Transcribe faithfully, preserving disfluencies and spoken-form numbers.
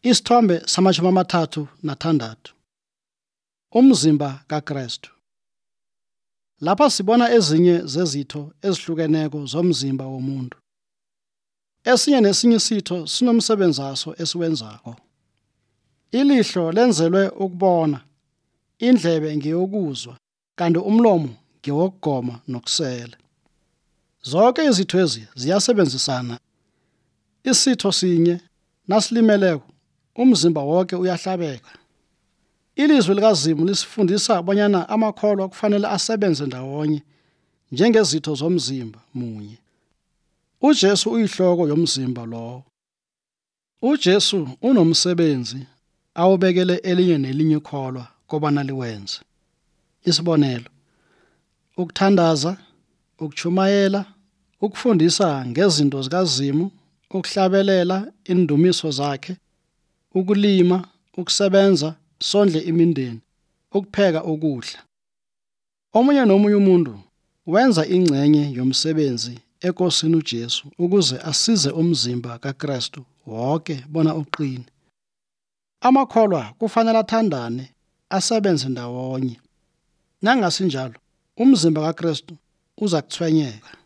Isithombe samashumi amathathu nathandathu. Umzimba kaKristu. Lapha sibona ezinye zezitho ezihlukeneko zomzimba womuntu. Esinye nesinye isitho sinomsebenzi waso esiwenzako. Ilihlo lenzelwe ukubona, indlebe ngeyokuzwa, kanti umlomo ngewokugoma nokusela. Zonke izitho ezi ziyasebenzisana. Isitho sinye nasilimeleko, umzimba wonke uyahlabeka. Ilizwi likaZimu lisifundisa bonyana amakholwa kufanele asebenze ndawonye njengezitho zomzimba munye. UJesu uyihloko yomzimba lowo. UJesu unomsebenzi awubekele elinye nelinye ikholwa kobana liwenze. Isibonelo, ukuthandaza, ukuchumayela, ukufundisa ngezinto zikaZimu, ukuhlabelela indumiso zakhe, ukulima, ukusebenza, sondle imindeni, ukupheka ukudla. Omunye nomunye umuntu wenza ingcenye yomsebenzi enkosini uJesu ukuze asize umzimba kaKristu wonke bona uqine. Amakholwa kufanele athandane, asebenze ndawonye. Nangasinjalo, umzimba kaKristu uza kuthwenyeka.